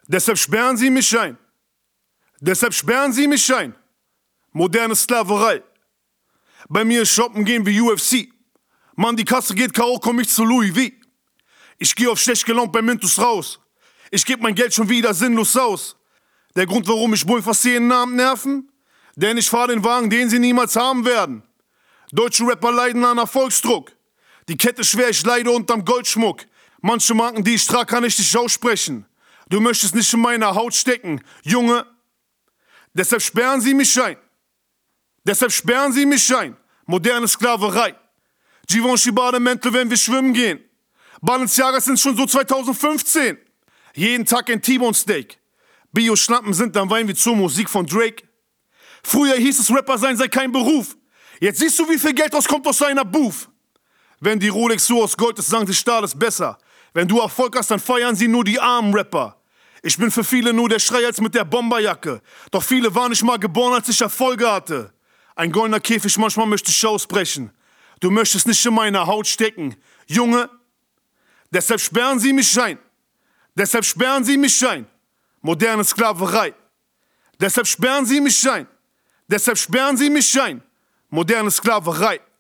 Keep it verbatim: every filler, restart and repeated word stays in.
Deshalb sperren sie mich ein. Deshalb sperren sie mich ein. Moderne Sklaverei. Bei mir ist shoppen gehen wie U F C. Mann, die Kasse geht K O, komm ich zu Louis V. Ich geh auf schlecht gelaunt bei Mintus raus. Ich geb mein Geld schon wieder sinnlos aus. Der Grund, warum ich wohl fast jeden Abend nerven? Denn ich fahr den Wagen, den sie niemals haben werden. Deutsche Rapper leiden an Erfolgsdruck. Die Kette schwer, ich leide unterm Goldschmuck. Manche Marken, die ich trage, kann ich nicht aussprechen. Du möchtest nicht in meiner Haut stecken, Junge. Deshalb sperren sie mich ein. Deshalb sperren sie mich ein. Moderne Sklaverei. Givenchy Bademäntel, wenn wir schwimmen gehen. Balenciagas sind schon so zweitausendfünfzehn. Jeden Tag ein T-Bone Steak. Bio-Schlampen sind dann Wein wie zur Musik von Drake. Früher hieß es, Rapper sein sei kein Beruf. Jetzt siehst du, wie viel Geld rauskommt aus einer Booth. Wenn die Rolex so aus Gold ist, sagen sie, Stahl ist besser. Wenn du Erfolg hast, dann feiern sie nur die armen Rapper. Ich bin für viele nur der Schreihals mit der Bomberjacke. Doch viele waren nicht mal geboren, als ich Erfolge hatte. Ein goldener Käfig, manchmal möchte ich ausbrechen. Du möchtest nicht in meiner Haut stecken. Junge, deshalb sperren sie mich ein. Deshalb sperren sie mich ein. Moderne Sklaverei. Deshalb sperren sie mich ein. Deshalb sperren sie mich ein. Moderne Sklaverei.